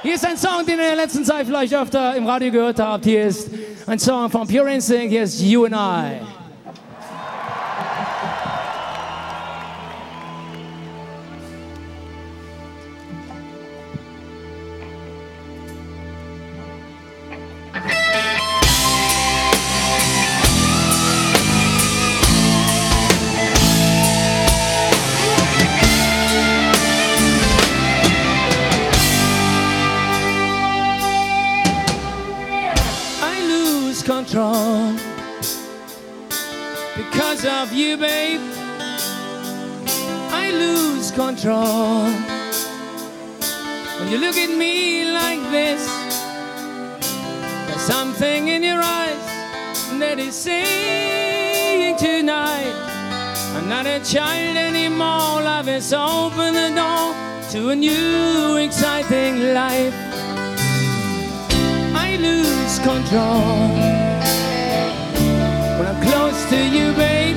Hier ist ein Song, den ihr in der letzten Zeit vielleicht öfter im Radio gehört habt. Hier ist ein Song von Pure Instinct. Hier ist You and I. Control because of you, babe. I lose control when you look at me like this. There's something in your eyes that is saying tonight, I'm not a child anymore. Love has opened the door to a new exciting life. I lose control when I'm close to you, babe.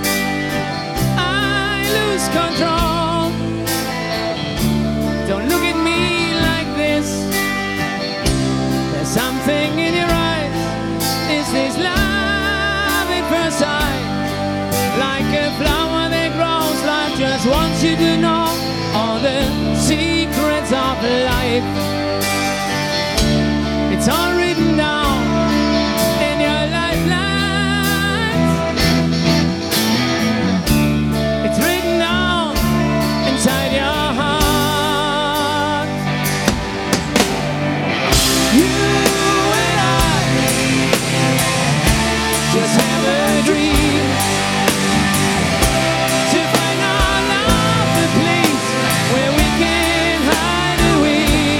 I lose control. Don't look at me like this. There's something in your eyes. Is this love at first sight? Like a flower that grows, life just wants you to know all the secrets of life. It's all written down in your lifelines. It's written down inside your heart. You and I just have a dream to find our love, the place where we can hide away.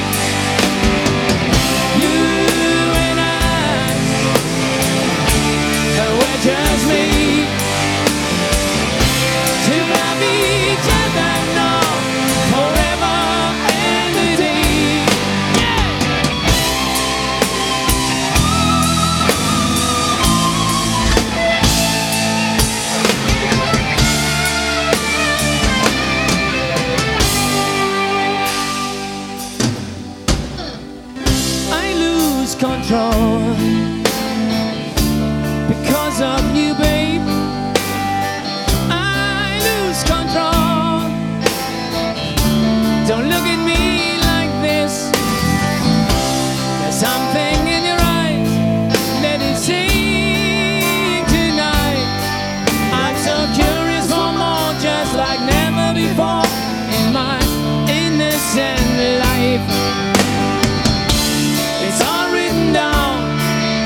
Just me to love each other now, forever and a day. I lose control because of you, babe. I lose control. Don't look at me like this. There's something in your eyes that is saying tonight, I'm so curious for more, just like never before in my innocent life. It's all written down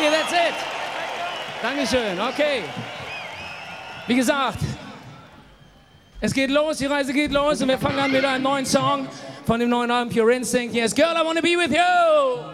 Danke, that's it. Dankeschön, okay. Wie gesagt, es geht los, die Reise geht los und wir fangen an mit einem neuen Song von dem neuen Album Pure Instinct. Yes, Girl, I Wanna Be With You.